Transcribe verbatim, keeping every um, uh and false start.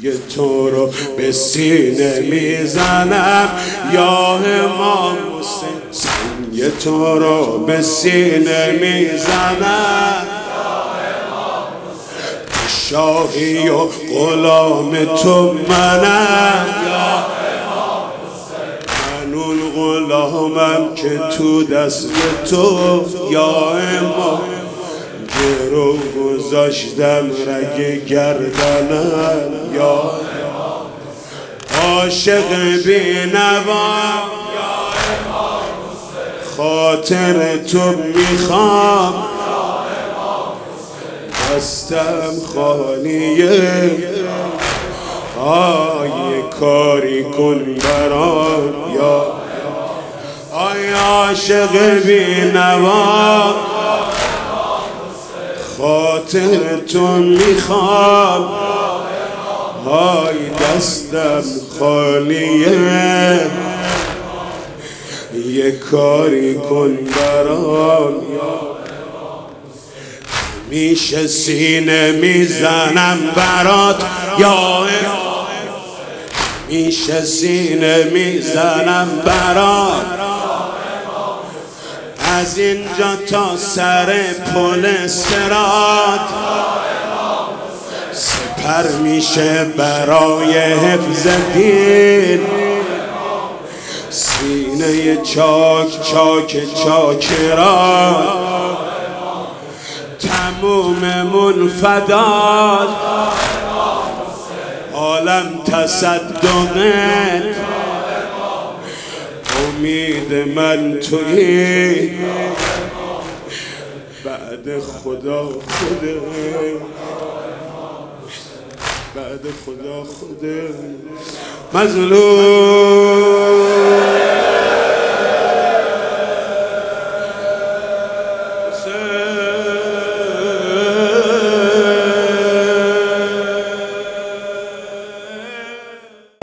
تو رو به سینه میزنم یا امام حسین، سنگ تو رو به سینه میزنم شاهی و غلام تو منم من اون غلامم که تو دست تو یا امام گرو گذاشتم رگ گردنم یا عاشق بی‌نوا خاطر تو میخوام دستم خالیه آی کاری کن برام یا آی عاشق بی‌نوا خاطر تو میخوام آی دستم خالیه یه کاری کن برام همیشه سینه میزنم برات یا همیشه سینه میزنم برات از اینجا تا سر پل صراط سپر میشه برای حفظ دین سینه چاک چاک چاکرات تموممون فدات عالم تصدقت امید من تویی بعد خدا خوده بعد خدا خوده مظلوم